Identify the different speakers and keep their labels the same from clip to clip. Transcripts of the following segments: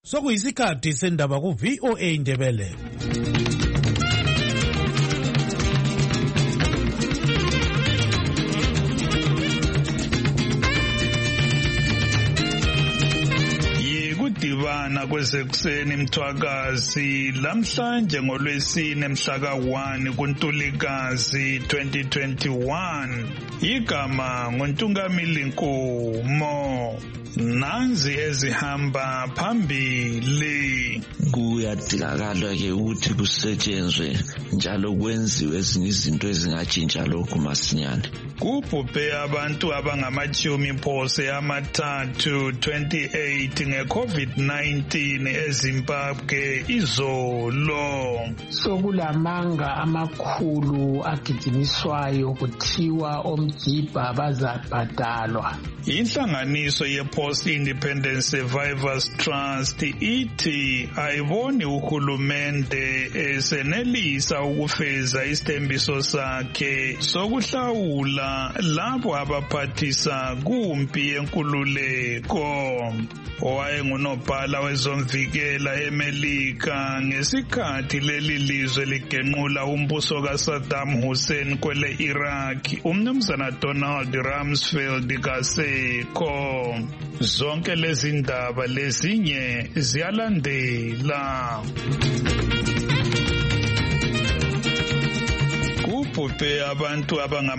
Speaker 1: Sokuyisikhathi sendaba ku VOA Indebele.
Speaker 2: Yikudibana kwezekuseni Mthwakazi lamhlanje ngolwesine mhla ka-1 kuNtulikazi 2021. Igama nguNtungamili Nkomo. Nanzi ezihamba phambili.
Speaker 3: Kuyadingakala ke ukuthi kusetshenzwe njalo kwenziwe ezinye izinto ezingatshintsha lokhu masinyane.
Speaker 2: Kubhubhe abantu abangama-3 28 nge-COVID-19 eZimbabwe izolo.
Speaker 4: Sokulamanga amakhulu agijimiswayo kuthiwa omjibha bazabhadalwa.
Speaker 2: Inhlanganiso ye-Post-Independence Survivors Trust ithi ayiboni uhulumende esenelisa ukufeza isithembiso sakhe sokuhlawula labo abaphathisa kumpi yenkululeko. Owayengunobhala wezomvikela eMelika ngesikhathi leli lizwe ligenqula umbuso kaSaddam Hussein kwele Iraq, umnumzana Donald Rumsfeld kasekho. Zonke lezi ndaba lezinye ziyalandela. Kubhubhe abantu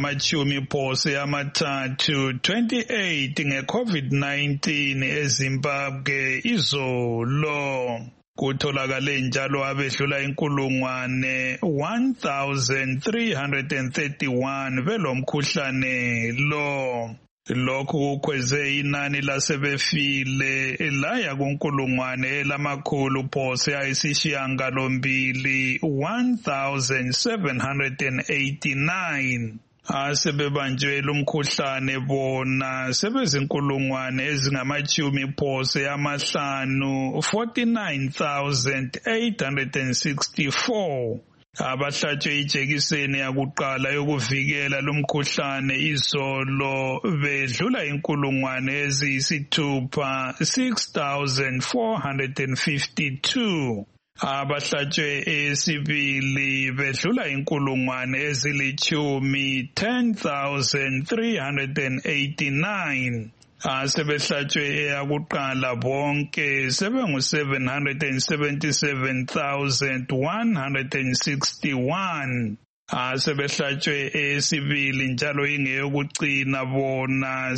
Speaker 2: abangama-3 28 nge-COVID-19 eZimbabwe izolo. Kutholakale njalo abedlula 1,331 belomkhuhlane lo. Lokhu kukhweze inani lasebefile laya kunkulungwane lamakhulu phose ayisishiyagalombili 1,789. Asebebanjwe lumkhuhlane bona sebezinkulungwane ezingama-50 49,864. Abahlatshwe ijekiseni yakuqala yokuvikela lumkhuhlane izolo bedlula inkulungwane eziyisithupha 6,452. Abahlatshwe esibili bedlula inkulungwane ezilitshumi 10,389. Asebehlatshwe eyakuqala bonke sebengu-777,161. Asebehlatshwe esibili njalo ingeyokucina bona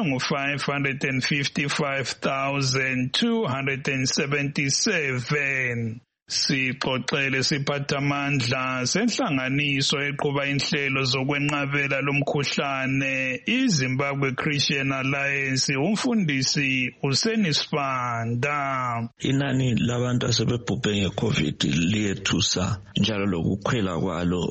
Speaker 2: sebengu-555,277. Sixoxele siphathamandla senhlanganiso eqhuba inhlelo zokwenqabela lomkhuhlane iZimbabwe Christian Alliance umfundisi uSenisibanda.
Speaker 3: Inani labantu asebebhubhe ngeCovid liyethusa njalo lokukhwela kwalo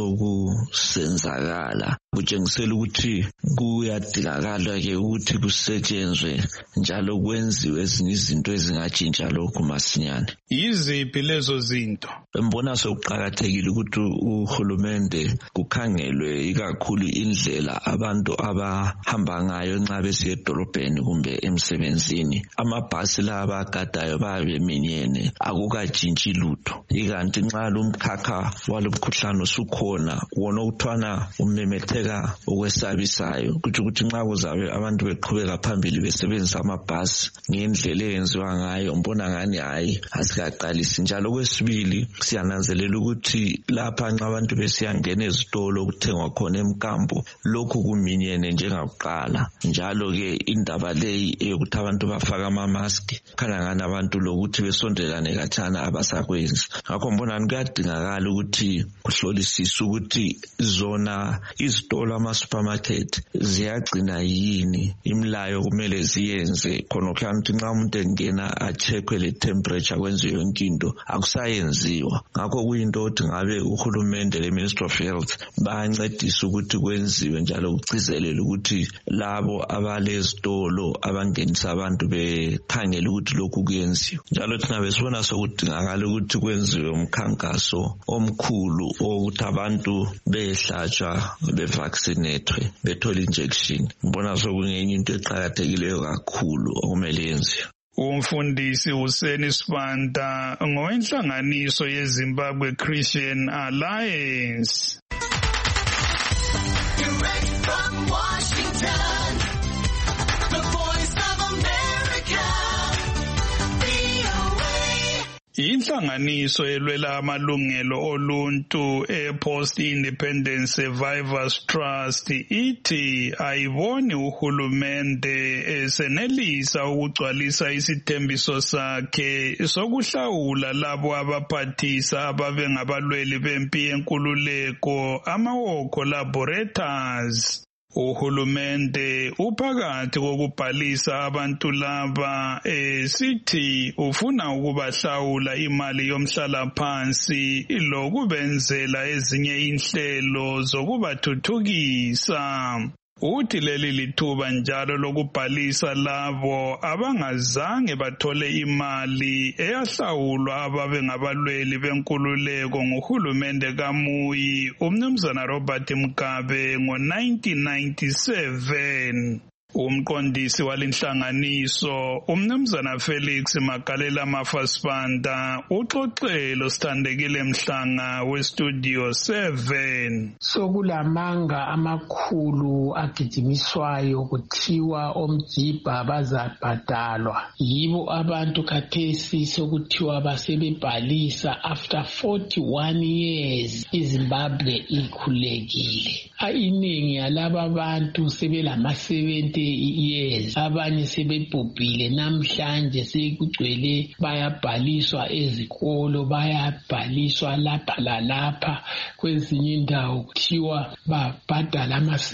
Speaker 3: osokusenzakala kutshengisela ukuthi kuyadingakala ke ukuthi kusetshenzwe njalo kwenziwe ezinye izinto ezingatshintsha lokhu masinyane.
Speaker 2: Yiziphi lezo zinto?
Speaker 3: Mbona sokuqhakathekile ukuthi uhulumende kukhangelwe ikakhulu indlela abantu abahamba ngayo nxa besiya edolobheni kumbe emsebenzini. Amabhasi la abagadayo babeminyene akukatshintshi lutho. Ikanti nxa lumkhakha walomkhuhlane usukhona wona ukuthwana umemetheka okwesabisayo ukuthi nxa kuzabe abantu beqhubeka phambili besebenzisa amabhasi ngendlela eyenziwa ngayo mbona ngani hayi asikaqalisi. Njalo kwesibili siyananzelela ukuthi lapha nxa abantu besiyangena ezitolo kuthengwa khona emkambo lokhu kuminyene njengakuqala. Njalo ke indaba leyi eyokuthi abantu bafaka ama-mask khalangana abantu lokuthi besondelane khatshana abasakwenzi. Ngakho mbona kuyadingakala ukuthi kuhlolisiswe ukuthi zona izitolo ama-supermarket ziyagcina yini imilayo kumele ziyenze khona ukuthi nxa umuntu engena acheckwe le temperature kwenziwe yonke into akusayenziwa. Ngakho kuyinto ukuthi ngabe uhulumende le-Ministry of Health bayancedisa ukuthi kwenziwe njalo kucizelele ukuthi labo abalezitolo abangenisa abantu bekhangele ukuthi lokhu kuyenziwe. Njalo thina besibona sokudingakala ukuthi kwenziwe umkhankaso omkhulu ukuthi abantu behlatshwa bevaccinate bethola injection. Mbona sokungenye into eqhakathekileyo kakhulu okumele yenziwe.
Speaker 2: Umfundisi Hussein Sibanda ngowenhlanganiso yeZimbabwe Christian Alliance.
Speaker 5: Direct from Washington, the Voice of America, VOA.
Speaker 2: Inhlanganiso elwela amalungelo oluntu e-Post Independence Survivors Trust ithi ayiboni uhulumende esenelisa ukugcwalisa isithembiso sakhe sokuhlawula labo abaphathisa ababe ngabalweli bempi yenkululeko ama-war collaborators. Uhulumende uphakathi kokubhalisa abantu laba sithi ufuna ukubahlawula imali yomhlalaphansi lokubenzela ezinye inhlelo zokubathuthukisa. Uthi leli lithuba njalo lokubhalisa labo abangazange bathole imali eyahlawulwa ababe ngabalweli benkululeko nguhulumende kaMuyi uMnumzana Robert Mugabe ngo-1997. Umqondisi walinhlanganiso uMnumzana Felix Magalela Mafasibanda uxoxelo Sithandekile Mhlanga weStudio 7.
Speaker 4: Sokulamanga amakhulu agijimiswayo kuthiwa omjibha bazabhadalwa. Yibo abantu khathesi sokuthiwa basebebhalisa after 41 years iZimbabwe ikhulekile. Iningi yalaba abantu sebelama 70 years, abanye sebebhubhile namhlanje sekugcwele bayabhaliswa ezikolo, bayabhaliswa lapha lalapha, kwezinye indawo kuthiwa babhadala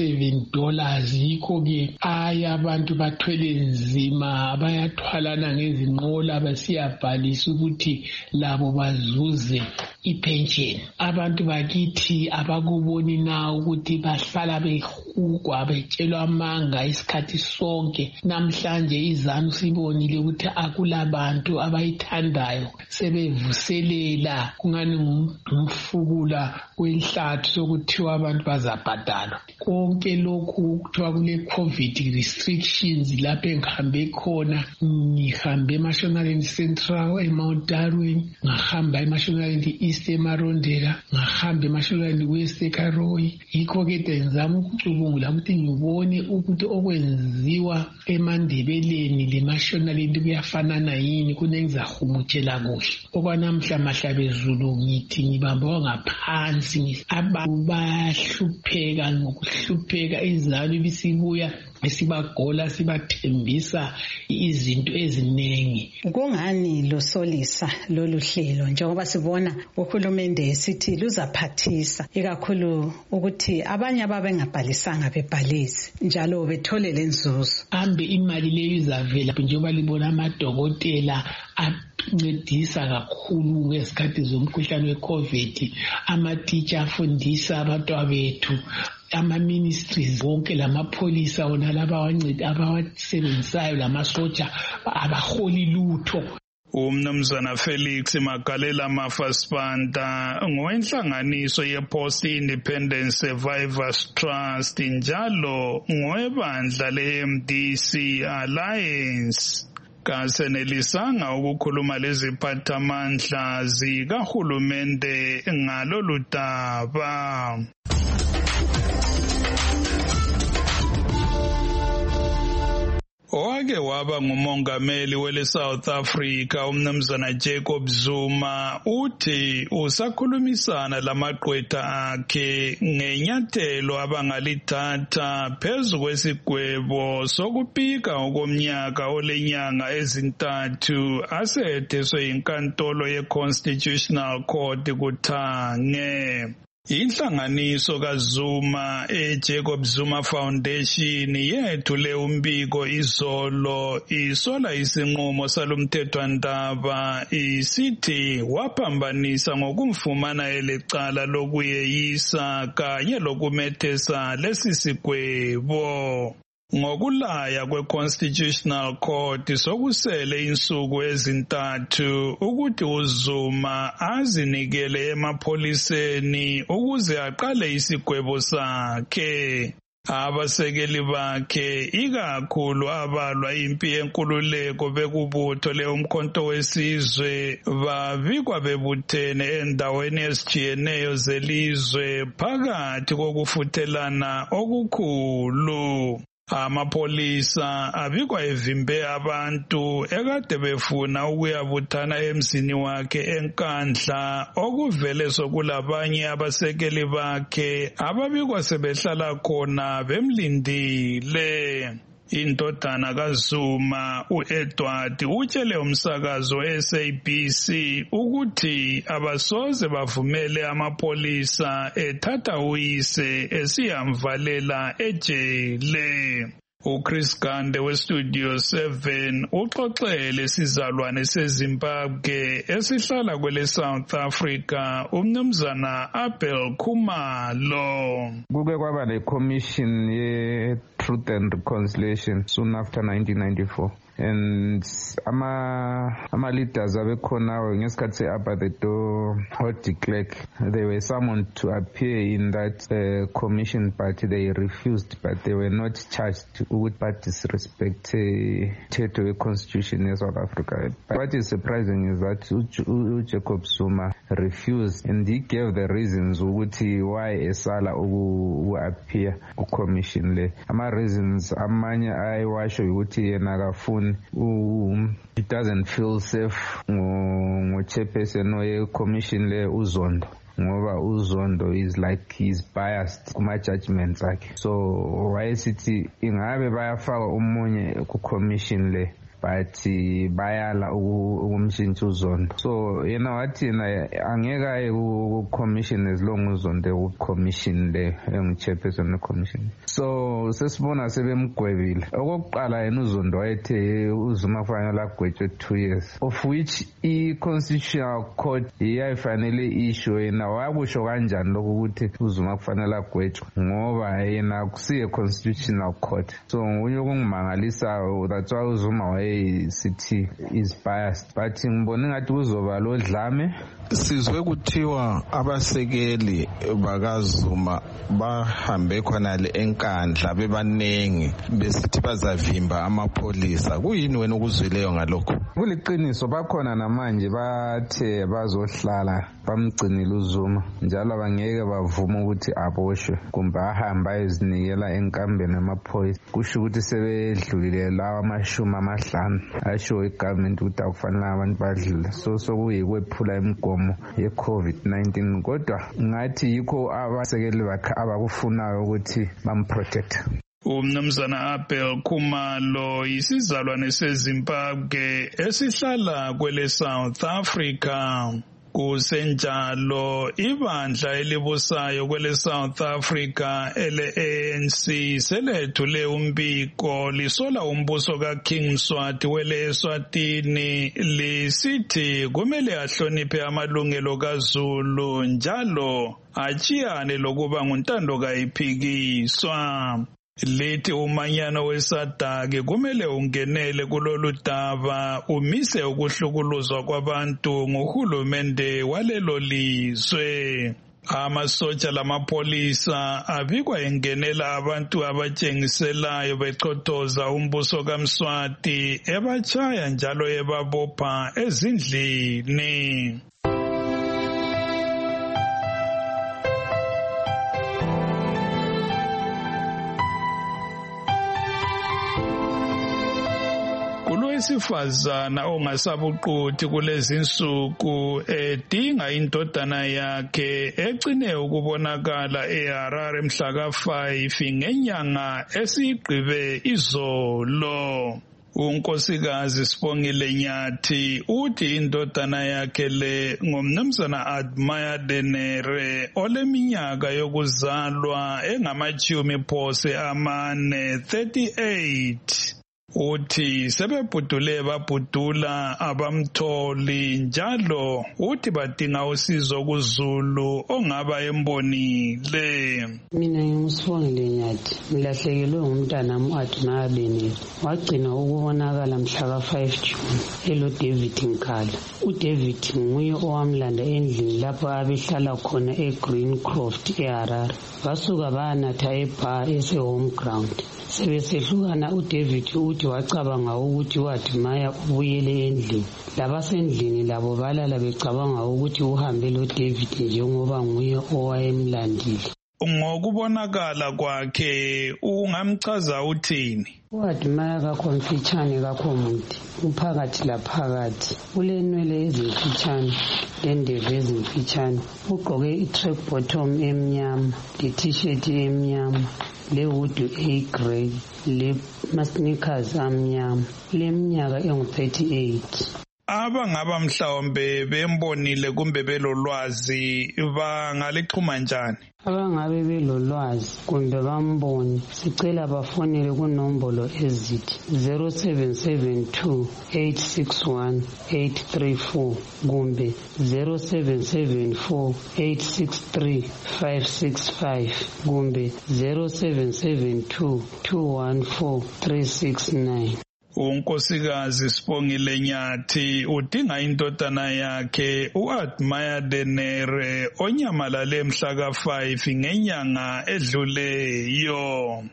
Speaker 4: $7. Yikho-ke abantu bathwele nzima, bayathwalana ngezinqola basiyabhalisa ukuthi labo bazuze ipension. Abantu bakithi abakuboni na ukuthi bahlala behugwa betshelwa amanga isikhathi sonke. Namhlanje izanu sibonile ukuthi akulabantu abayithandayo sebevuselela kungani ngumfukula wenhlathu sokuthiwa abantu bazabhadalwa. Konke lokhu kuthiwa kule COVID restrictions lapho engihambe khona, ngihambe eMashonaland Central eMount Darwin, ngahamba eMashonaland East eMarondera, ngahamba eMashonaland West eKaroyi. Yikho-ke ngizama ukucubungula ukuthi ngibone ukuthi okwenziwa eMandebeleni leMashonaland kuyafanana yini, kunengizahumutshela kuhle. Okwanamhla mahlabezulu ngithi ngibamba ngaphansi, abantu bayahlupheka ngokuhlupheka, izalo bisibuya esibagola sibathembisa izinto eziningi.
Speaker 6: Kungani losolisa lolu hlelo njengoba sibona uhulumende esithi luzaphathisa ikakhulu ukuthi abanye ababengabhalisanga bebhalise njalo bethole lenzuzo?
Speaker 4: Ambe imali leyo izavela njengoba libona amadokotela ancedisa kakhulu ngesikhathi zomkhuhlane weCovid, ama-teacher afundisa abantwana bethu, ama-ministries wonke lamapholisa wona laba abawasebenzisayo lamasoja abaholi lutho.
Speaker 2: Umnumzana Felix Magalela Mafasibanda ngowenhlanganiso ye-Post Independence Survivors Trust njalo ngowebandla le-MDC Alliance. Kasenelisanga ukukhuluma leziphathamandla zikahulumende ngalolu daba. Owake waba ngumongameli wele South Africa uMnumzana Jacob Zuma uthi usakhulumisana lamaqwetha akhe ngenyathelo abangalithatha phezu kwesigwebo sokupika okomnyaka olenyanga ezintathu asetheswe inkantolo ye-Constitutional Court kuThange. Inhlanganiso kaZuma eJacob Zuma Foundation yethule umbiko izolo isola isinqumo salomthethwandaba isithi waphambanisa ngokumfumana elecala lokuyeyisa kanye lokumethesa lesisigwebo. Ngokulaya kwe-Constitutional Court sokusele insuku ezintathu ukuthi uZuma azinikele emapholiseni ukuze aqale isigwebo sakhe. Abasekeli bakhe ikakhulu abalwa impi yenkululeko bekubutho leUmkhonto weSizwe babikwa bebuthene endaweni ezitshiyeneyo zelizwe phakathi kokufuthelana okukhulu. Amapolisa abikwa evimbe abantu ekade befuna ukuyabuthana emzini wakhe eNkandla okuvele sokulabanye abasekeli bakhe ababikwa sebehlala khona bemlindile. Indodana kaZuma uEdward utshele umsakazo weSABC ukuthi abasoze bavumele amapolisa ethatha uyise esiyamvalela ejele. uChris Gande weStudio 7 uxoxele isizalwane seZimbabwe esihlala kwele South Africa umnumzana Abel Khumalo.
Speaker 7: Kuke kwaba le-commission ye-Truth and Reconciliation soon after 1994. And ama-leaders abekhonayo ngesikhathi se-Apartheid Hot de Klerk, they were summoned to appear in that commission, but they refused, but they were not charged with but disrespect to the constitution in South Africa. But what is surprising is that Jacob Zuma refused, and he gave the reasons why esala appear ku commission le. Ama reasons amanye ayiwasho ukuthi yena akafuni he doesn't feel safe ngo-chairperson we-commission le uZondo, ngoba uZondo is like he's biased kuma-judgments akhe. So wayesithi ingabe bayafaka umunye ku-commission le but bayala ukumshintsha uZondo. So yena wathi yena angeke aye ku-commission as long uZondo ku-commission le engu-chairperson we-commission. So sesibona sebemgwebile. Okokuqala yena uZondo wayethe uZuma kufanele agwetshwe 2 years, of which i-Constitutional Court yayifanele issue yena wakusho kanjani lokho ukuthi uZuma kufanele agwetshwe ngoba yena kusiye Constitutional Court. So unye okungimangalisayo that's why uZuma sithi is biased, but ngibona ngathi kuzoba lo dlame.
Speaker 8: Sizwe kuthiwa abasekeli bakaZuma bahambe khona le eNkandla bebanengi besithi bazavimba amapolisa. Kuyini wena ukuzwileyo ngalokho?
Speaker 7: Kuliqiniso, bakhona namanje bathe bazohlala bamgcinile uZuma njalo abangeke bavuma ukuthi aboshwe kumbe ahambe ayozinikela enkambeni amaphoyisa. Kusho ukuthi sebedlulile lawa ama-50 asho igovernment ukuthi akufanele abantu badlule. So kuyikwephula imigomo ye-COVID-19, kodwa ngathi yikho abasekeli bakhe abakufunayo ukuthi bamprotect.
Speaker 2: Umnumzana Abel Khumalo isizalwane seZimbabwe esihlala kwele South Africa. Kusenjalo ibandla elibusayo kwele South Africa ele-ANC selethule umbiko lisola umbuso kaKing Mswati wele Eswatini lisithi kumele ahloniphe amalungelo kaZulu njalo achiyane lokuba nguntando kayiphikiswa. Lithi umanyano weSADC kumele ungenele kulolu daba umise ukuhlukuluzwa kwabantu ngohulumende walelo lizwe. Amasotsha lamapolisa abikwa engenela abantu abatshengiselayo bechotoza umbuso kaMswati ebachaya njalo ebabopha ezindlini. Owesifazana ongasabuquthi kulezi insuku edinga indodana yakhe ecine ukubonakala eHarare mhla ka-5 ngenyanga esiyigqibe izolo. Unkosikazi Sibongile Nyathi uthi indodana yakhe le ngumnumzana Admire Denere oleminyaka yokuzalwa engamachumi phose amane 38. uthi sebebhudule babhudula abamtholi njalo uthi badinga usizo kuZulu ongaba embonile.
Speaker 9: Mina ngimsibongile Nyathi, ngilahlekelwe ngumntana uAdmaya Benele, wagcina ukubonakala mhla ka-5 June elo David Nkala. uDavid nguye owamlanda endlini lapho abehlala khona eGreencroft eHarare. Basuka banatha ebar ese-home ground. Sebesehlukana uDavid uthi wacabanga ukuthi uAdmaya ubuyele endlini. Labasendlini labo balala becabanga ukuthi uhambe lo David njengoba nguye owayemlandile.
Speaker 2: Ngokubonakala kwakhe ungamchaza uthini?
Speaker 9: uAdmaya kakho mfitshane kakho mude, uphakathi laphakathi, ulenwele ezimfitshane lendebe ezimfitshane, ugqoke i-track bottom emnyama le-t-shirt emnyama lehudu eyi-grey le-sneakers amnyama, leminyaka engu-38.
Speaker 2: Abangaba mhlawumbe bembonile kumbe belolwazi bangalixhuma njani?
Speaker 9: Abangabe belolwazi kumbe bambone sicela bafonele kunombolo ezithi 0772 861 834 kumbe 0774 863 565 kumbe 0772 214 369.
Speaker 2: uNkosikazi Sibongile Nyathi udinga indodana yakhe uAdmaya Benele onyamalale mhla ka-5 ngenyanga edluleyo.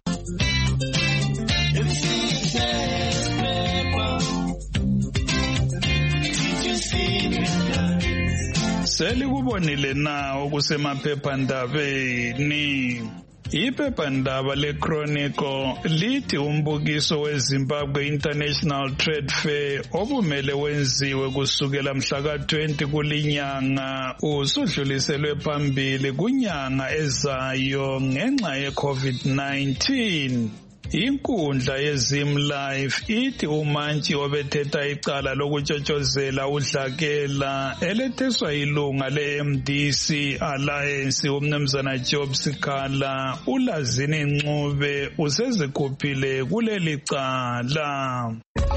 Speaker 2: Selikubonile na okusemaphephandabeni? Iphephandaba leChronicle lithi umbukiso weZimbabwe International Trade Fair obumele wenziwe kusukela mhla ka-20 kulinyanga usudluliselwe phambili kunyanga ezayo ngenxa ye-COVID-19. Inkundla yeZimLife ithi umantshi obethetha icala lokutshotshozela udlakela eletheswa ilunga le-MDC Alliance umnumzana Job Sikhala uLazini Ncube usezikhuphile kuleli cala.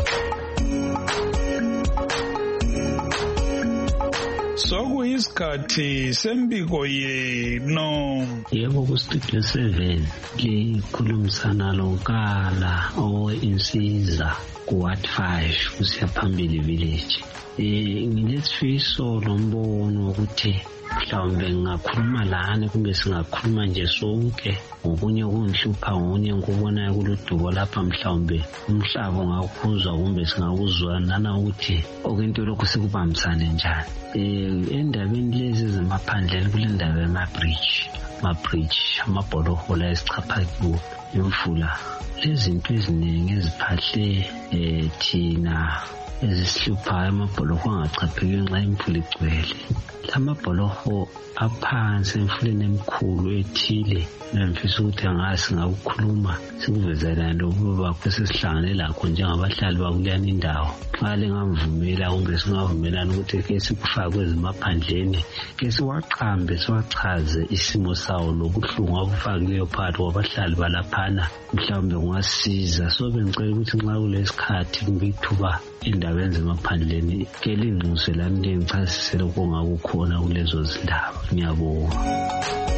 Speaker 2: Sokuyisikhathi sembiko yenu.
Speaker 10: Yebo kustudio 7 likhulumisana lonkala owe-Insiza ku-Ward 5 kusiya phambili village. Ngilesifiso nombono ukuthi mhlawumbe ngingakhuluma lana kumbe singakhuluma nje sonke ngokunye kungihlupha ngokunye ngikubonayo kuludubo lapha mhlawumbe umhlaba ungawukhuzwa kumbe singakuzwanana ukuthi okwento lokhu sikubambisane njani. Endabeni lezi zemaphandleni kule ndaba yama-bridge amabholohola esichapha kiwo imvula lezinto eziningi eziphahle thina ezisihluphayo amabholoho angachapheki ngenxa imvula igcwele. Lamabholoho aphansi emfuleni emkhulu ethile ngifisa ukuthi singakukhuluma sikuvezelane ukubakho sesihlangane lakho njengabahlali bakuleyana indawo. Xa lingamvumela kumbe singavumelana ukuthi ke sikufake ezimaphandleni ke siwaqambe siwachaze isimo sawo lokuhlungu abufakileyo phakathi kwabahlali balaphana mhlawumbe kungasiza. So bengicela ukuthi nxa kulesikhathi kumbe ithuba indaba ezimaphandleni ke lingcuse lami lengichasisele okungakukhona kulezo zindaba. Ngiyabonga.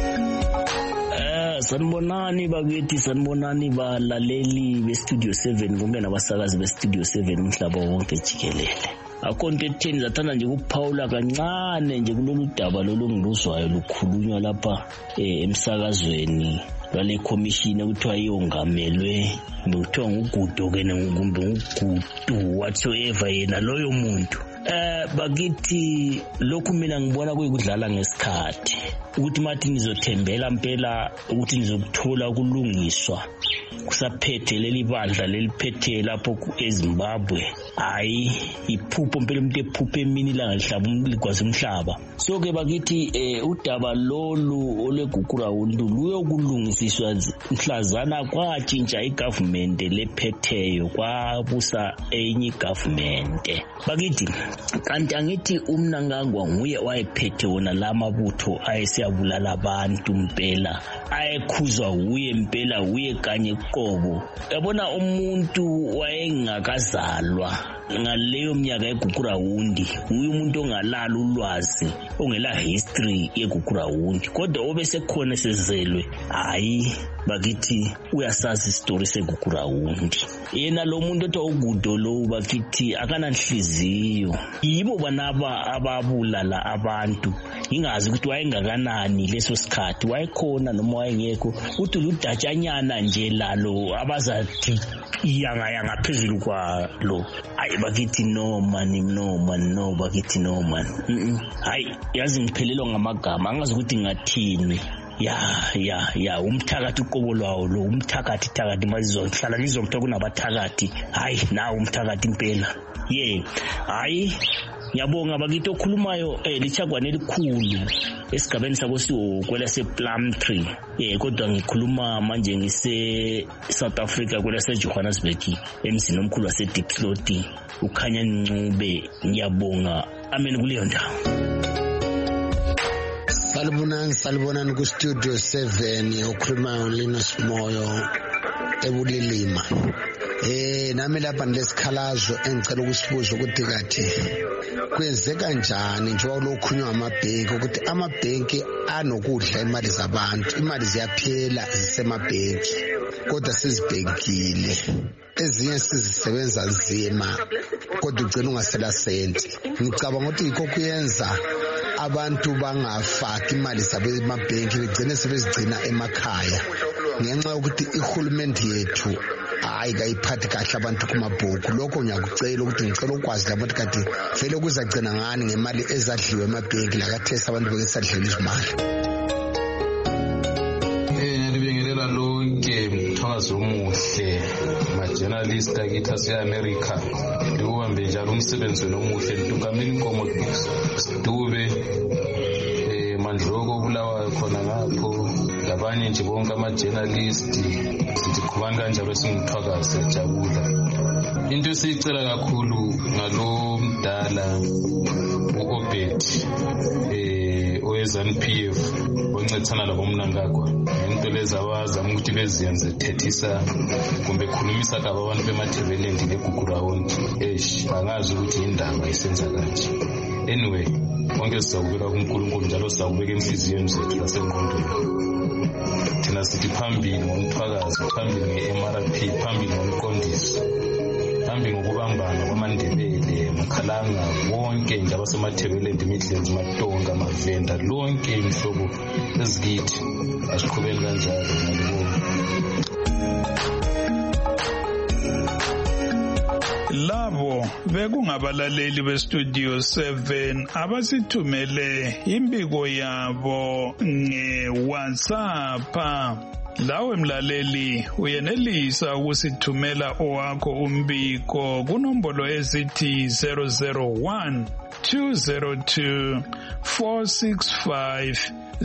Speaker 11: Sanibonani bakithi, sanibonani balaleli beStudio 7 kumbe nabasakazi beStudio 7 umhlaba wonke jikelele. Akonto etheni zathanda nje ukuphawula kancane nje kulolu daba lolungiluzwayo lukhulunywa lapha emsakazweni lwale commission ekuthiwa iyongamelwe ngokuthiwa nguGudo ke kumbe nguGudu whatsoever yena loyo muntu. Bakithi lokhu mina ngibona kuyikudlala ngesikhathi ukuthi mathi nizothembela impela ukuthi nizokuthola kulungiswa kusaphethe leli bandla leliphethe lapho eZimbabwe. Hayi iphupho impela umuntu ephupho emini la ngihlaba ligwaza umhlaba. So ke bakithi udaba lolu olwegugura uluntu luyokulungisiswa mhlazana kwatshintsha igovernment lephetheyo kwabusa enye igovernment. Bakithi kanti angithi uMnangagwa nguye wayephethe wona lamabutho ayesiyabulala abantu impela ayekhuzwa uye impela uye kanye uqobo. Yabona umuntu wayengakazalwa ngaleyo minyaka yeGugurawundi uyu umuntu ongalala ulwazi ongela history yeGugurawundi kodwa obese khona sezelwe hayi bakithi uyasazi story seGugurawundi. Yena lo muntu othi uGudo lo bakithi akananhliziyo. Yibo banaba ababulala abantu. Ingazi ukuthi wayengakanani leso sikhathi wayekhona noma wayengekho uthi ludatshanyana nje lalo abazathi yanga phezulu kwa lo. Hayi bakithi no bakithi no man. Hayi yazi ngiphelelwa ngamagama angazi ukuthi ngathini. Ya umthakathi uqobo lwawo lo umthakathi mazizohlala ngizomthola kunabathakathi. Hayi na umthakathi impela. Hayi ngiyabonga bakithi okhulumayo lichagwane elikhulu esigabeni sakosiwo kwela sePlumtree. Kodwa ngikhuluma manje ngise South Africa kwela seJohannesburg emzini omkhulu waseDiepsloot ukhanya Ncube. Ngiyabonga amen kuleyo ndawo.
Speaker 12: Salibonani ku Studio 7 okhulumayo Linus Moyo eBulilima. Nami lapha ndesikhalazo engicela ukusibuza ukuthi kathi kwenzeka kanjani njengoba lokhunywa amabhenki ukuthi amabhenki anokudla imali zabantu. Imali ziyaphela zisemabhenki kodwa sizibhenkile ezinye sizisebenza nzima kodwa ugcina ungasela senti. Ngicabanga ukuthi yikho kuyenza abantu bangafaki imali zabo emabhenki begcine sebezigcina emakhaya ngenxa yokuthi ihulumende yethu hayi kayiphathi kahle abantu kumabhuku. Lokho ngiyakucela ukuthi ngicela ukwazi lapho kanti vele kuzagcina ngani ngemali ezadliwe emabhenki lakathesa abantu bekesadlela izimali.
Speaker 13: Ngibingelela lonke mthakazi omuhle ma-journalist akithi ase-America ndiwuhambe njalo umsebenzi omuhle ntukamela inkomo Dube Mandloko obulawayo khona ngapho labanye nje bonke ama-journalist sithi khubani kanjalo singumthakazi siyajabula. Into esiyicela kakhulu ngalo mdala u-Obed owe-ZANU-PF oncedisana labo mnangagwa into lezi abazama ukuthi beziyenze thethisa kumbe khulumisa kaba abantu bemathebelendi leGugurawundi angazi ukuthi indaba isenza kanje. Anyway konke sizakubeka kuNkulunkulu njalo sizakubeka enhliziyweni zethu lasengqondweni. Thina sithi phambili ngomthwakazi, phambili nge-MRP, phambili ngomqondisi, phambili ngokubambana kwamaNdebele, Makhalanga, wonke nje abasemathebelendi, Midlands, Matonga, Mavenda, lonke imihlobo ezikithi asiqhubeni kanjalo ngalibona.
Speaker 2: Labo bekungabalaleli beStudio 7 abasithumele imbiko yabo ngeWhatsApp. Lawe mlaleli uyenelisa ukusithumela owakho umbiko kunombolo ezithi 001 202 465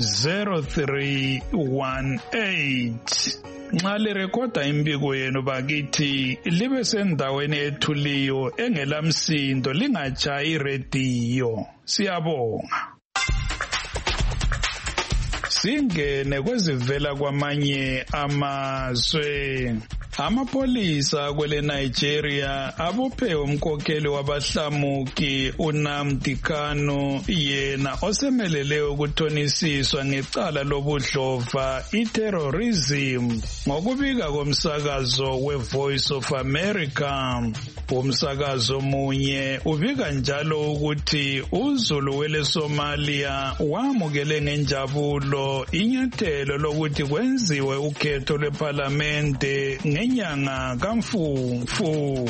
Speaker 2: 0318. Nxa lirekhoda imbiko yenu bakithi libe sendaweni ethuliyo engelamsindo lingatshayi irediyo. Siyabonga. Singene kwezivela kwamanye amazwe. Amapolisa kwele Nigeria abophe umkhokheli wabahlamuki uNamdi Kanu yena osemelele ukuthonisiswa ngecala lobudlova terrorism ngokubika komsakazo weVoice of America. Umsakazo munye ubika njalo ukuthi uZulu wele Somalia wamukele ngenjabulo inyathelo lokuthi kwenziwe ukhetho lweParlamente ngenyanga kaMfumfu.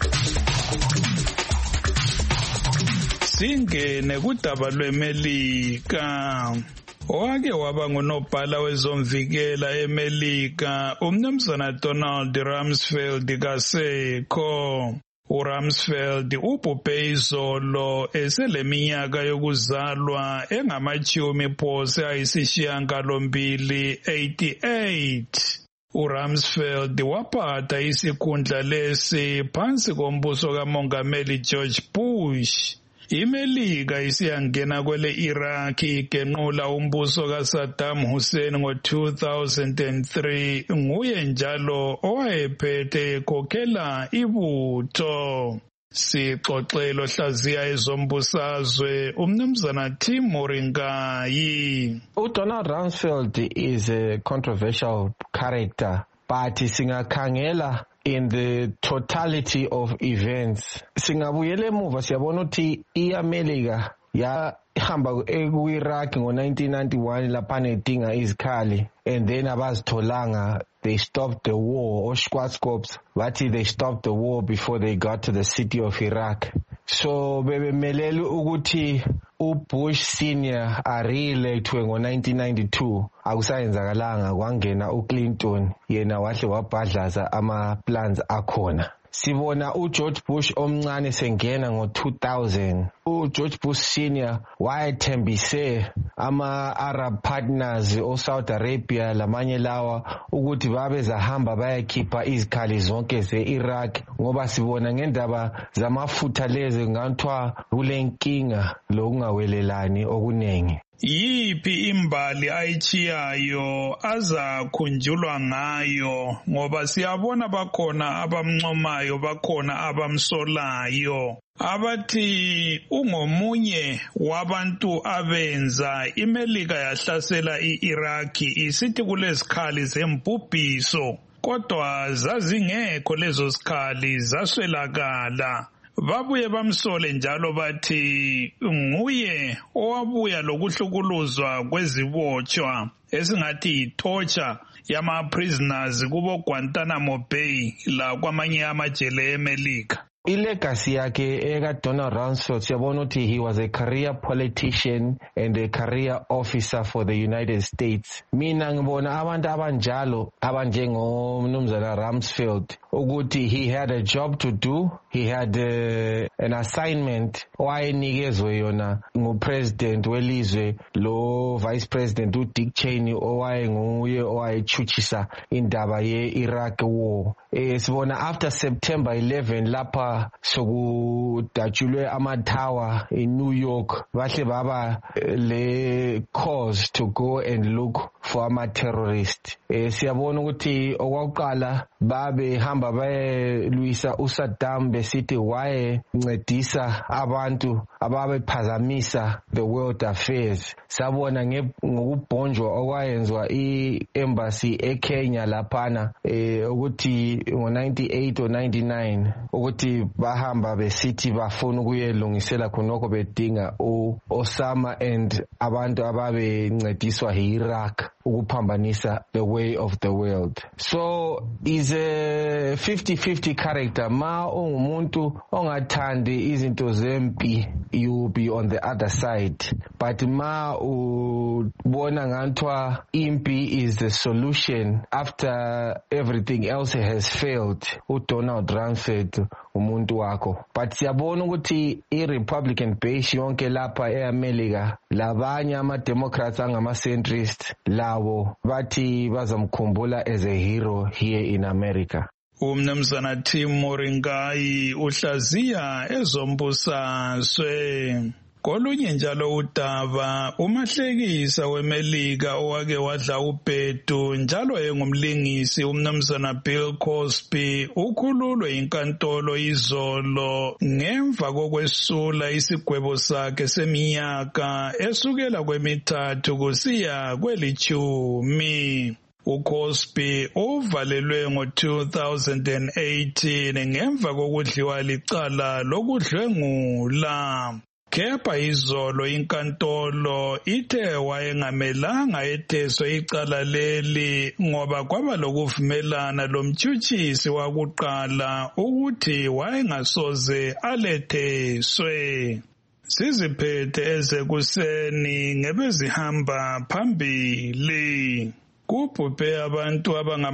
Speaker 2: Singene kudaba lweMelika. Owake waba ngunobhala wezomvikela eMelika umnumzana Donald Rumsfeld kasekho. uRumsfeld ubhubhe izolo eseleminyaka yokuzalwa engama-88. uRumsfeld waphatha isikhundla lesi phansi kombuso kaMongameli George Bush. iMelika isiyangena kwele Iraq igenqula umbuso kaSaddam Hussein ngo-2003 nguye njalo owayephethe ekhokhela ibutho. Sixoxelo hlaziya ezombusazwe umnumzana Tim Moringayi.
Speaker 8: Donald Rumsfeld is a controversial character, but singakhangela in the totality of events. Singabuyela emuva siyabona ukuthi iAmelika yahamba ku-Iraq ngo-1991 lapha nedinga izikhali, and then abazitholanga. They stopped the war, or Schwarzkopf, bathi they stopped the war before they got to the city of Iraq. So bebemelele ukuthi uBush senior are-electwe ngo-1992 akusayenzakalanga, kwangena uClinton yena wahle wabhadlaza ama-plans akhona. Sibona uGeorge Bush omncane sengena ngo-2000. uGeorge Bush senior wayethembise ama-Arab partners oSaudi Arabia lamanye lawa ukuthi babezahamba bayakhipha izikhali zonke ze-Iraq ngoba sibona ngendaba zamafutha lezi ngathiwa kulenkinga lokungawelelani okunengi.
Speaker 2: Yiphi imbali ayichiyayo azakhunjulwa ngayo ngoba siyabona bakhona abamncomayo bakhona abamsolayo abathi ungomunye wabantu abenza iMelika yahlasela iIraq isithi kulezikhali zembubhiso kodwa zazingekho lezo sikhali zaswelakala. Babuye bamsole njalo bathi nguye owabuya lokuhlukuluzwa kwezibotshwa esingathi torture yama-prisoners kubo Guantanamo Bay la kwamanye amajele eMelika.
Speaker 8: Ilegacy yakhe eka-Donald Rumsfeld siyabona ukuthi he was a career politician and a career officer for the United States. Mina ngibona abantu abanjalo abanjengomnumzana Rumsfeld ukuthi he had a job to do, he had an assignment owayenikezwe yona ngupresident welizwe lo vice president uDick Cheney owayenguye owayechuchisa indaba ye-Iraq war. Sibona after September 11 lapha sokudatshulwe amatower in New York bahle baba le cause to go and look for ama-terrorist. Siyabona ukuthi okwakuqala babehamba bayelwisa uSaddam besithi wayencedisa abantu ababephazamisa the world affairs. Sabona ngokubhonjwa okwayenzwa i-embassy eKenya laphana ukuthi ngo-98 or 99 ukuthi bahamba besithi bafuna ukuyelungisela khonokho bedinga Osama and abantu ababencediswa yi-Iraq ukuphambanisa the way of the world. So is a 50-50 character. Ma ungumuntu ongathandi izinto zempi, you be on the other side. But ma ubona ngathiwa impi is the solution after everything else has failed, uDonald Rumsfeld umuntu wakho. But siyabona ukuthi i-Republican base yonke lapha eAmelika labanye ama-Democrats angama-centrist labo bathi bazamkhumbula as a hero here in America.
Speaker 2: Umnumzana Tim Moringayi uhlaziya ezombusazwe. Kolunye njalo udaba umahlekisa weMelika owake wadla ubhedu njalo engumlingisi umnumzana Bill Cosby ukhululwe inkantolo izolo ngemva kokwesula isigwebo sakhe seminyaka esukela kwemithathu kusiya kwelitshumi. uCosby uvalelwe ngo-2018 ngemva kokudliwa licala lokudlwengula. Kepha izolo inkantolo ithe wayengamelanga etheswe icala leli ngoba kwaba lokuvumelana lomtshutshisi wakuqala ukuthi wayengasoze aletheswe. Siziphethe ezekuseni ngebezihamba phambili. Kubhubhe abantu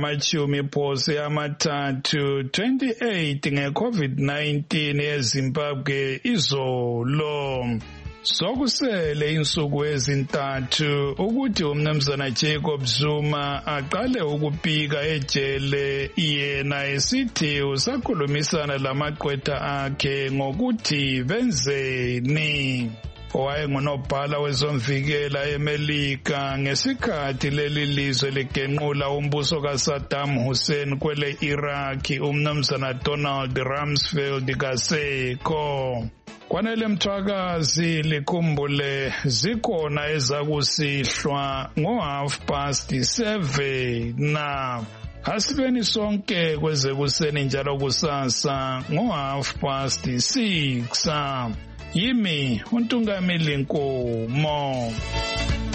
Speaker 2: abangama-30 28 nge-COVID-19 eZimbabwe izolo. Sokusele insuku ezintathu ukuthi umnumzana Jacob Zuma aqale ukubika ejele yena esithi usakhulumisana lamaqwetha akhe ngokuthi benzeni. Owayengunobhala wezomvikela eMelika ngesikhathi leli lizwe ligenqula umbuso kaSaddam Hussein kwele Iraq umnumzana Donald Rumsfeld kasekho. Kwanele mthwakazi likhumbule zikhona ezakusihlwa ngo7:30 na asibeni sonke kweze kuseni njalo kusasa ngo6:30. Yimi uNtungamili Nkomo.